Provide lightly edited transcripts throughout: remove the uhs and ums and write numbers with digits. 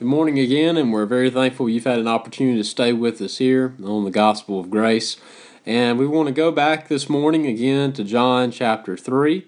Good morning again, and we're very thankful you've had an opportunity to stay with us here on the Gospel of Grace. And we want to go back this morning again to John chapter 3.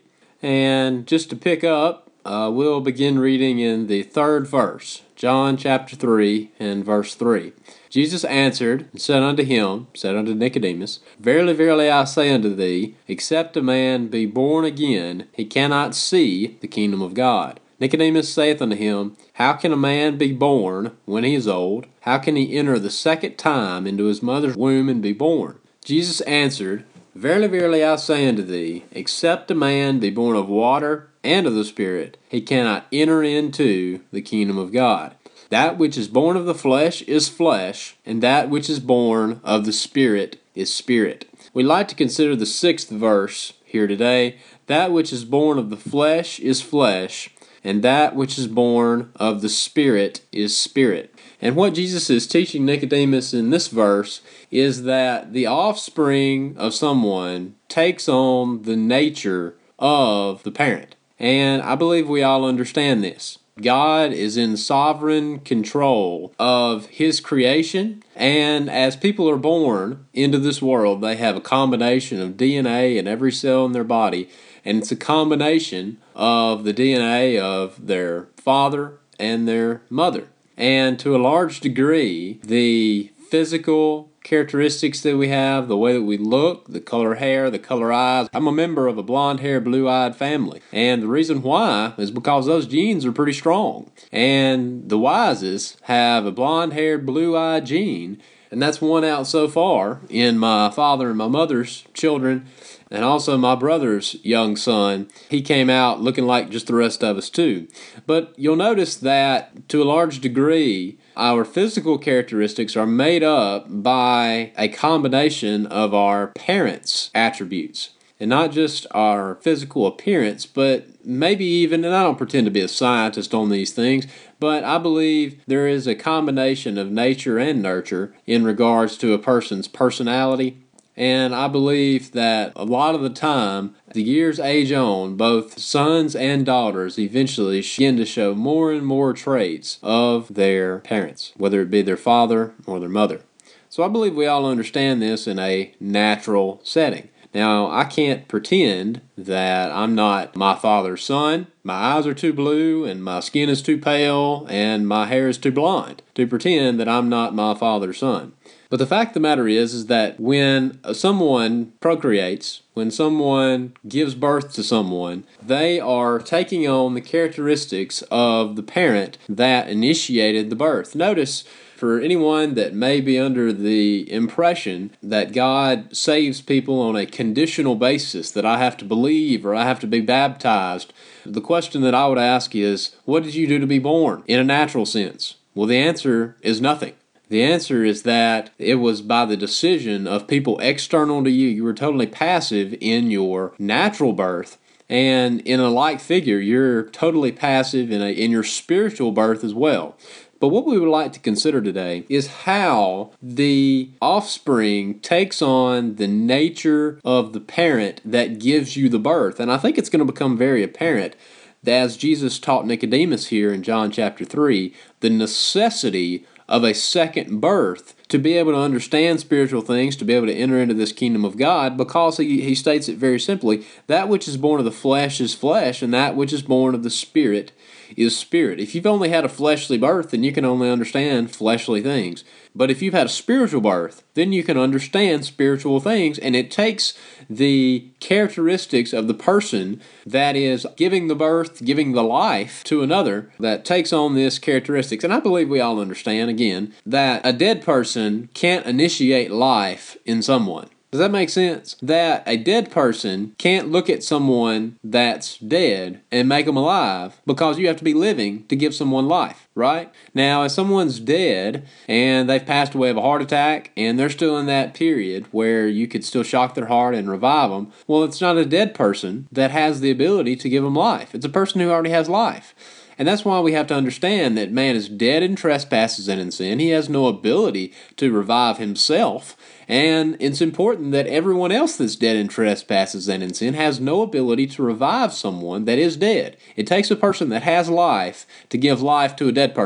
And just to pick up, we'll begin reading in the third verse, John chapter 3 and verse 3. Jesus answered and said unto Nicodemus, Verily, verily, I say unto thee, except a man be born again, he cannot see the kingdom of God. Nicodemus saith unto him, How can a man be born when he is old? How can he enter the second time into his mother's womb and be born? Jesus answered, Verily, verily, I say unto thee, except a man be born of water and of the Spirit, he cannot enter into the kingdom of God. That which is born of the flesh is flesh, and that which is born of the Spirit is spirit. We'd like to consider the sixth verse here today. That which is born of the flesh is flesh, and that which is born of the Spirit is spirit. And what Jesus is teaching Nicodemus in this verse is that the offspring of someone takes on the nature of the parent. And I believe we all understand this. God is in sovereign control of His creation, and as people are born into this world, they have a combination of DNA in every cell in their body, and it's a combination of the DNA of their father and their mother. And to a large degree, the physical characteristics that we have, the way that we look, the color hair, the color eyes. I'm a member of a blonde-haired, blue-eyed family. And the reason why is because those genes are pretty strong. And the Wises have a blonde-haired, blue-eyed gene, and that's won out so far in my father and my mother's children, and also my brother's young son. He came out looking like just the rest of us too. But you'll notice that to a large degree, our physical characteristics are made up by a combination of our parents' attributes. And not just our physical appearance, but maybe even, and I don't pretend to be a scientist on these things, but I believe there is a combination of nature and nurture in regards to a person's personality. And I believe that a lot of the time, the years age on, both sons and daughters eventually begin to show more and more traits of their parents, whether it be their father or their mother. So I believe we all understand this in a natural setting. Now, I can't pretend that I'm not my father's son. My eyes are too blue, and my skin is too pale, and my hair is too blonde to pretend that I'm not my father's son. But the fact of the matter is that when someone procreates, when someone gives birth to someone, they are taking on the characteristics of the parent that initiated the birth. Notice, for anyone that may be under the impression that God saves people on a conditional basis, that I have to believe or I have to be baptized, the question that I would ask is, what did you do to be born in a natural sense? Well, the answer is nothing. The answer is that it was by the decision of people external to you. You were totally passive in your natural birth. And in a like figure, you're totally passive in your spiritual birth as well. But what we would like to consider today is how the offspring takes on the nature of the parent that gives you the birth. And I think it's going to become very apparent that as Jesus taught Nicodemus here in John chapter 3, the necessity of a second birth to be able to understand spiritual things, to be able to enter into this kingdom of God, because he states it very simply, that which is born of the flesh is flesh, and that which is born of the Spirit is spirit. If you've only had a fleshly birth, then you can only understand fleshly things. But if you've had a spiritual birth, then you can understand spiritual things, and it takes the characteristics of the person that is giving the birth, giving the life to another, that takes on this characteristics. And I believe we all understand, again, that a dead person can't initiate life in someone. Does that make sense? That a dead person can't look at someone that's dead and make them alive, because you have to be living to give someone life, right? Now, if someone's dead and they've passed away of a heart attack and they're still in that period where you could still shock their heart and revive them, well, it's not a dead person that has the ability to give them life. It's a person who already has life. And that's why we have to understand that man is dead in trespasses and in sin. He has no ability to revive himself. And it's important that everyone else that's dead in trespasses and in sin has no ability to revive someone that is dead. It takes a person that has life to give life to a dead person.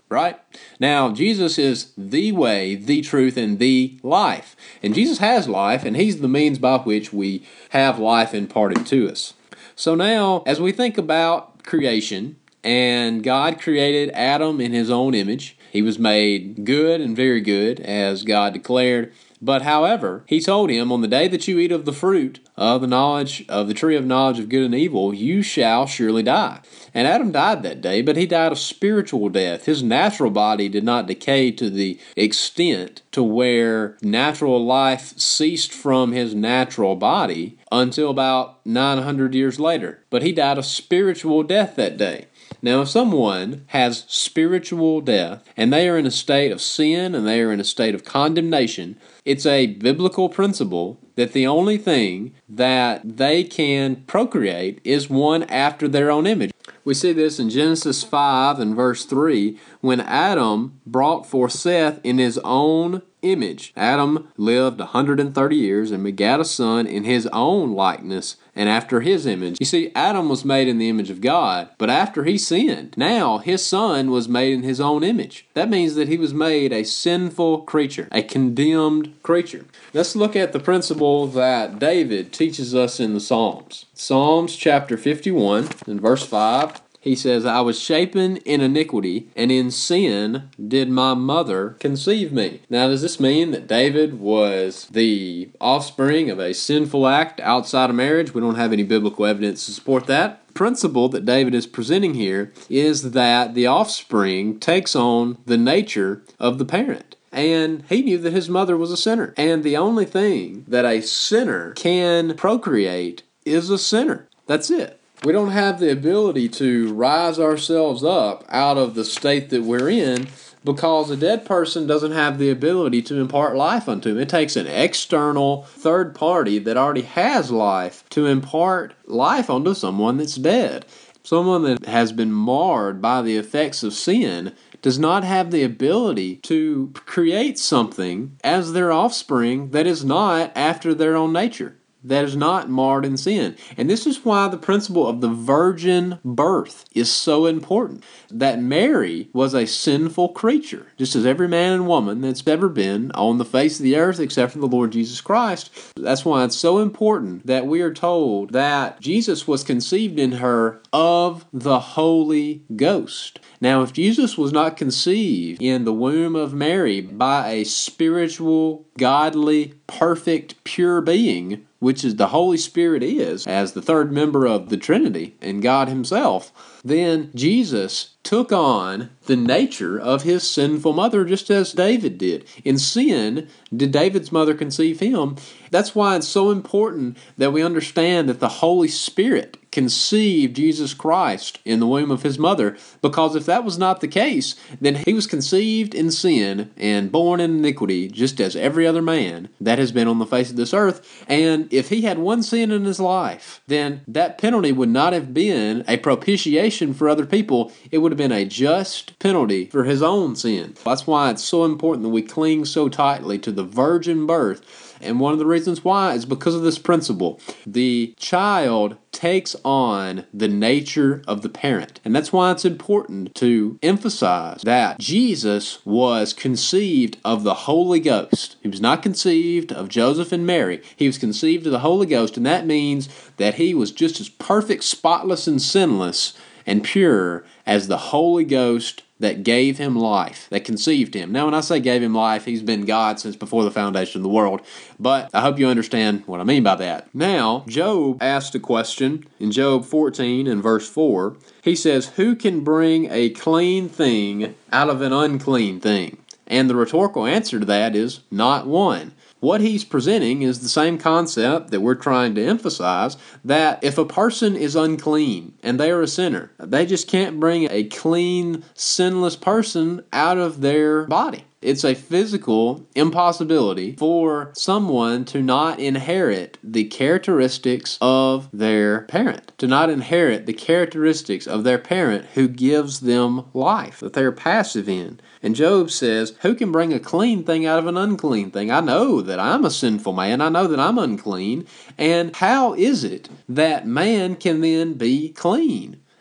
right? Now, Jesus is the way, the truth, and the life. And Jesus has life, and He's the means by which we have life imparted to us. So now, as we think about creation, and God created Adam in His own image, he was made good and very good, as God declared. But however, He told him, on the day that you eat of the fruit of the knowledge of the tree of knowledge of good and evil, you shall surely die. And Adam died that day, but he died a spiritual death. His natural body did not decay to the extent to where natural life ceased from his natural body until about 900 years later. But he died a spiritual death that day. Now, if someone has spiritual death, and they are in a state of sin, and they are in a state of condemnation, it's a biblical principle that the only thing that they can procreate is one after their own image. We see this in Genesis 5 and verse 3, when Adam brought forth Seth in his own image. Adam lived 130 years and begat a son in his own likeness and after his image. You see, Adam was made in the image of God, but after he sinned, now his son was made in his own image. That means that he was made a sinful creature, a condemned creature. Let's look at the principle that David teaches us in the Psalms. Psalms chapter 51 and verse 5. He says, I was shapen in iniquity, and in sin did my mother conceive me. Now, does this mean that David was the offspring of a sinful act outside of marriage? We don't have any biblical evidence to support that. The principle that David is presenting here is that the offspring takes on the nature of the parent. And he knew that his mother was a sinner. And the only thing that a sinner can procreate is a sinner. That's it. We don't have the ability to rise ourselves up out of the state that we're in because a dead person doesn't have the ability to impart life unto him. It takes an external third party that already has life to impart life onto someone that's dead. Someone that has been marred by the effects of sin does not have the ability to create something as their offspring that is not after their own nature, that is not marred in sin. And this is why the principle of the virgin birth is so important. That Mary was a sinful creature, just as every man and woman that's ever been on the face of the earth except for the Lord Jesus Christ. That's why it's so important that we are told that Jesus was conceived in her of the Holy Ghost. Now, if Jesus was not conceived in the womb of Mary by a spiritual, godly, perfect, pure being, which is the Holy Spirit is, as the third member of the Trinity and God Himself, then Jesus took on the nature of his sinful mother just as David did. In sin, did David's mother conceive him? That's why it's so important that we understand that the Holy Spirit conceived Jesus Christ in the womb of his mother, because if that was not the case, then he was conceived in sin and born in iniquity just as every other man that has been on the face of this earth. And if he had one sin in his life, then that penalty would not have been a propitiation for other people. It would have been a just penalty for his own sin. That's why it's so important that we cling so tightly to the virgin birth. And one of the reasons why is because of this principle. The child takes on the nature of the parent. And that's why it's important to emphasize that Jesus was conceived of the Holy Ghost. He was not conceived of Joseph and Mary. He was conceived of the Holy Ghost, and that means that he was just as perfect, spotless, and sinless and pure as the Holy Ghost that gave him life, that conceived him. Now, when I say gave him life, he's been God since before the foundation of the world. But I hope you understand what I mean by that. Now, Job asked a question in Job 14 and verse 4. He says, "Who can bring a clean thing out of an unclean thing?" And the rhetorical answer to that is not one. What he's presenting is the same concept that we're trying to emphasize, that if a person is unclean and they are a sinner, they just can't bring a clean, sinless person out of their body. It's a physical impossibility for someone to not inherit the characteristics of their parent, to not inherit the characteristics of their parent who gives them life, that they're passive in. And Job says, who can bring a clean thing out of an unclean thing? I know that I'm a sinful man. I know that I'm unclean. And how is it that man can then be clean?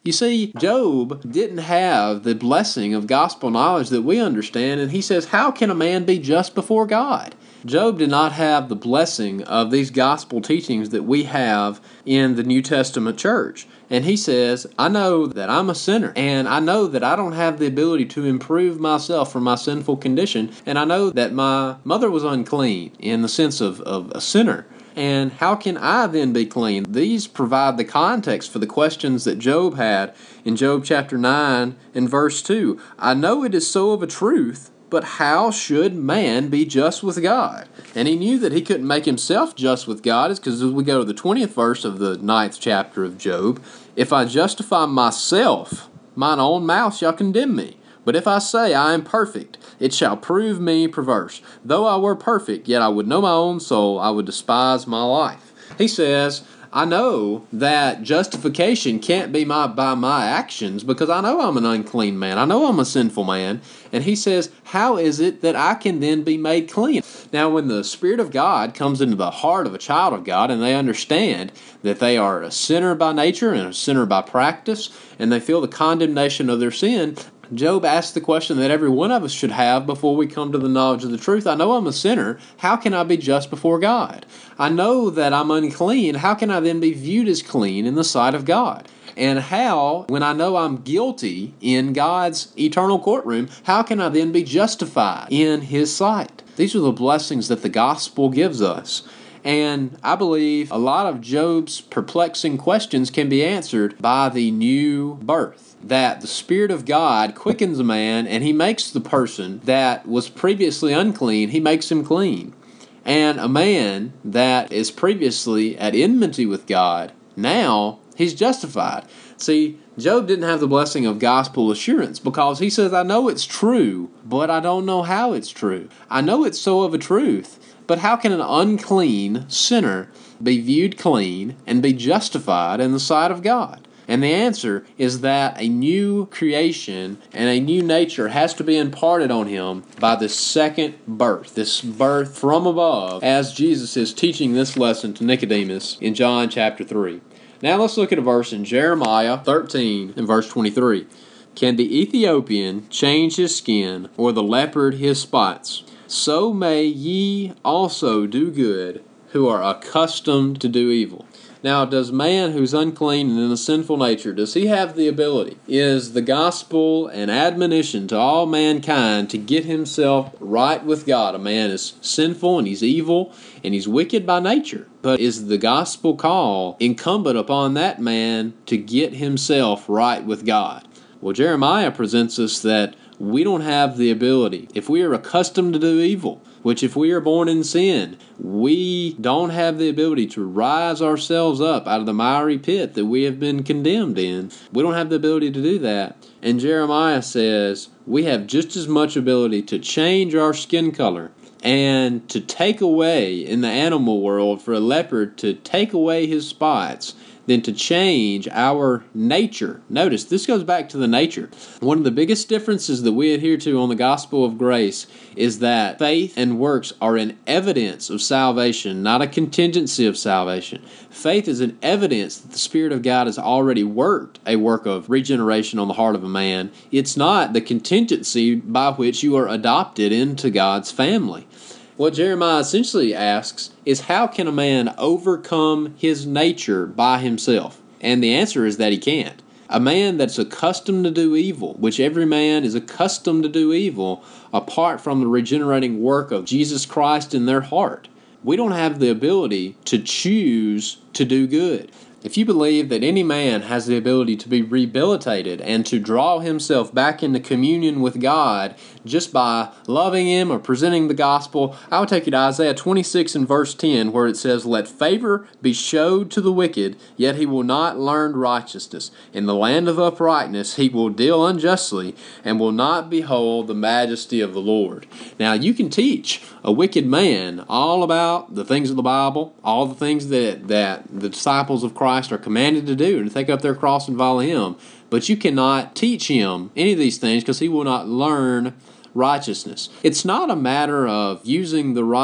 You see, Job didn't have the blessing of gospel knowledge that we understand, and he says, how can a man be just before God? Job did not have the blessing of these gospel teachings that we have in the New Testament church. And he says, I know that I'm a sinner, and I know that I don't have the ability to improve myself from my sinful condition, and I know that my mother was unclean in the sense of a sinner. And how can I then be clean? These provide the context for the questions that Job had in Job chapter 9 and verse 2. I know it is so of a truth, but how should man be just with God? And he knew that he couldn't make himself just with God, because as we go to the 20th verse of the 9th chapter of Job, if I justify myself, mine own mouth shall condemn me. But if I say I am perfect, it shall prove me perverse. Though I were perfect, yet I would know my own soul, I would despise my life. He says, I know that justification can't be by my actions, because I know I'm an unclean man. I know I'm a sinful man. And he says, how is it that I can then be made clean? Now, when the Spirit of God comes into the heart of a child of God, and they understand that they are a sinner by nature and a sinner by practice, and they feel the condemnation of their sin, Job asked the question that every one of us should have before we come to the knowledge of the truth. I know I'm a sinner. How can I be just before God? I know that I'm unclean. How can I then be viewed as clean in the sight of God? And how, when I know I'm guilty in God's eternal courtroom, how can I then be justified in His sight? These are the blessings that the gospel gives us. And I believe a lot of Job's perplexing questions can be answered by the new birth. That the Spirit of God quickens a man, and He makes the person that was previously unclean, He makes him clean. And a man that is previously at enmity with God, now he's justified. See, Job didn't have the blessing of gospel assurance, because he says, I know it's true, but I don't know how it's true. I know it's so of a truth, but how can an unclean sinner be viewed clean and be justified in the sight of God? And the answer is that a new creation and a new nature has to be imparted on him by this second birth, this birth from above, as Jesus is teaching this lesson to Nicodemus in John chapter 3. Now let's look at a verse in Jeremiah 13 and verse 23. Can the Ethiopian change his skin, or the leopard his spots? So may ye also do good, who are accustomed to do evil. Now, does man who's unclean and in a sinful nature, does he have the ability? Is the gospel an admonition to all mankind to get himself right with God? A man is sinful and he's evil and he's wicked by nature. But is the gospel call incumbent upon that man to get himself right with God? Well, Jeremiah presents us that we don't have the ability. If we are accustomed to do evil, which if we are born in sin, we don't have the ability to rise ourselves up out of the miry pit that we have been condemned in. We don't have the ability to do that. And Jeremiah says we have just as much ability to change our skin color and to take away, in the animal world, for a leopard to take away his spots, than to change our nature. Notice, this goes back to the nature. One of the biggest differences that we adhere to on the gospel of grace is that faith and works are an evidence of salvation, not a contingency of salvation. Faith is an evidence that the Spirit of God has already worked a work of regeneration on the heart of a man. It's not the contingency by which you are adopted into God's family. What Jeremiah essentially asks is, how can a man overcome his nature by himself? And the answer is that he can't. A man that's accustomed to do evil, which every man is accustomed to do evil, apart from the regenerating work of Jesus Christ in their heart, we don't have the ability to choose to do good. If you believe that any man has the ability to be rehabilitated and to draw himself back into communion with God just by loving Him or presenting the gospel, I would take you to Isaiah 26 and verse 10, where it says, Let favor be showed to the wicked, yet he will not learn righteousness. In the land of uprightness he will deal unjustly, and will not behold the majesty of the Lord. Now, you can teach a wicked man all about the things of the Bible, all the things that the disciples of Christ are commanded to do, and to take up their cross and follow Him. But you cannot teach him any of these things, because he will not learn righteousness. It's not a matter of using the right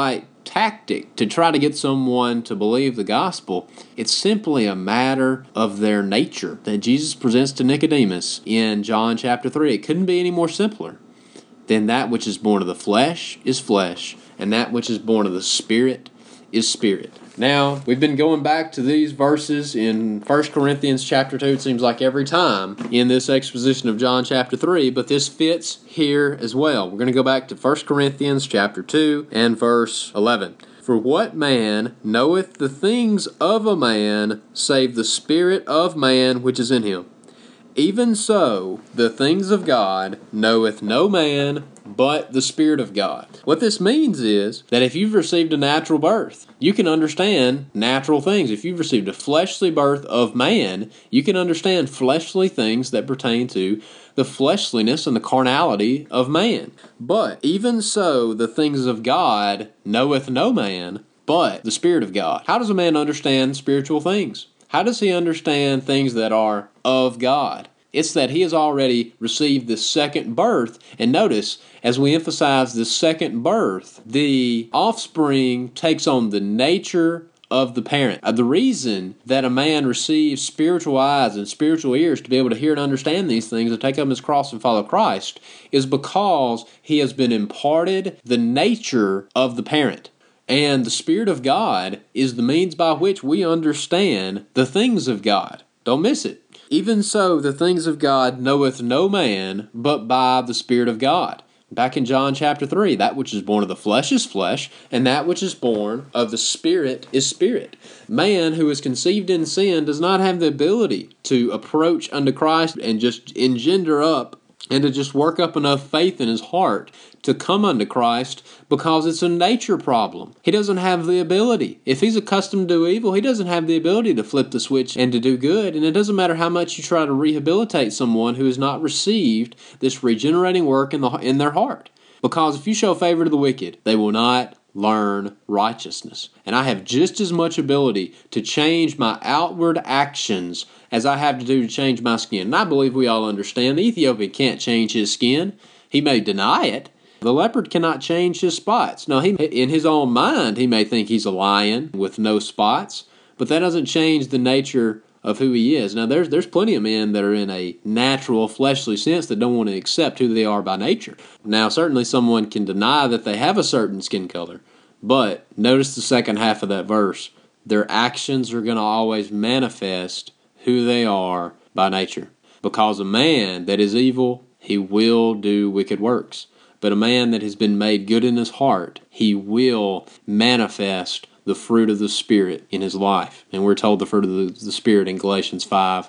tactic to try to get someone to believe the gospel. It's simply a matter of their nature that Jesus presents to Nicodemus in John chapter 3. It couldn't be any more simpler than that which is born of the flesh is flesh, and that which is born of the Spirit is spirit. Now, we've been going back to these verses in 1 Corinthians chapter 2, it seems like every time in this exposition of John chapter 3, but this fits here as well. We're going to go back to 1 Corinthians chapter 2 and verse 11. For what man knoweth the things of a man, save the spirit of man which is in him? Even so, the things of God knoweth no man but the Spirit of God. What this means is that if you've received a natural birth, you can understand natural things. If you've received a fleshly birth of man, you can understand fleshly things that pertain to the fleshliness and the carnality of man. But even so, the things of God knoweth no man but the Spirit of God. How does a man understand spiritual things? How does he understand things that are of God? It's that he has already received the second birth. And notice, as we emphasize the second birth, the offspring takes on the nature of the parent. The reason that a man receives spiritual eyes and spiritual ears to be able to hear and understand these things and take up his cross and follow Christ is because he has been imparted the nature of the parent. And the Spirit of God is the means by which we understand the things of God. Don't miss it. Even so, the things of God knoweth no man but by the Spirit of God. Back in John chapter 3, that which is born of the flesh is flesh, and that which is born of the Spirit is spirit. Man who is conceived in sin does not have the ability to approach unto Christ and just engender up and to just work up enough faith in his heart to come unto Christ, because it's a nature problem. He doesn't have the ability. If he's accustomed to do evil, he doesn't have the ability to flip the switch and to do good. And it doesn't matter how much you try to rehabilitate someone who has not received this regenerating work in their heart. Because if you show favor to the wicked, they will not learn righteousness. And I have just as much ability to change my outward actions as I have to do to change my skin. And I believe we all understand the Ethiopian can't change his skin. He may deny it. The leopard cannot change his spots. Now, in his own mind, he may think he's a lion with no spots, but that doesn't change the nature of who he is. Now, there's plenty of men that are in a natural, fleshly sense that don't want to accept who they are by nature. Now, certainly someone can deny that they have a certain skin color, but notice the second half of that verse. Their actions are going to always manifest who they are by nature. Because a man that is evil, he will do wicked works. But a man that has been made good in his heart, he will manifest the fruit of the Spirit in his life. And we're told the fruit of the Spirit in Galatians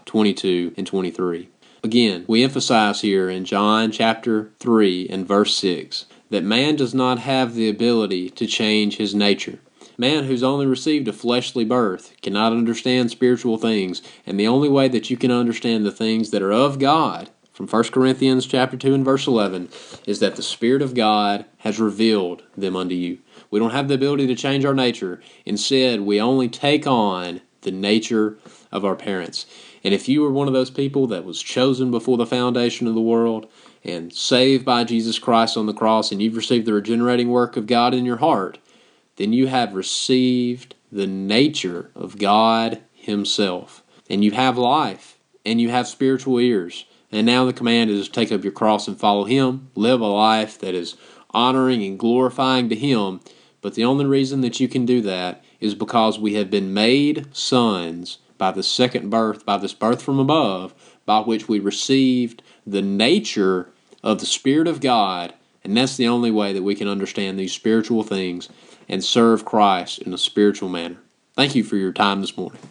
5:22 and 23. Again, we emphasize here in John chapter 3 and verse 6 that man does not have the ability to change his nature. Man who's only received a fleshly birth cannot understand spiritual things, and the only way that you can understand the things that are of God from 1 Corinthians chapter 2 and verse 11 is that the Spirit of God has revealed them unto you. We don't have the ability to change our nature. Instead, we only take on the nature of our parents. And if you were one of those people that was chosen before the foundation of the world and saved by Jesus Christ on the cross, and you've received the regenerating work of God in your heart, then you have received the nature of God Himself. And you have life, and you have spiritual ears. And now the command is to take up your cross and follow Him, live a life that is honoring and glorifying to Him. But the only reason that you can do that is because we have been made sons by the second birth, by this birth from above, by which we received the nature of the Spirit of God. And that's the only way that we can understand these spiritual things and serve Christ in a spiritual manner. Thank you for your time this morning.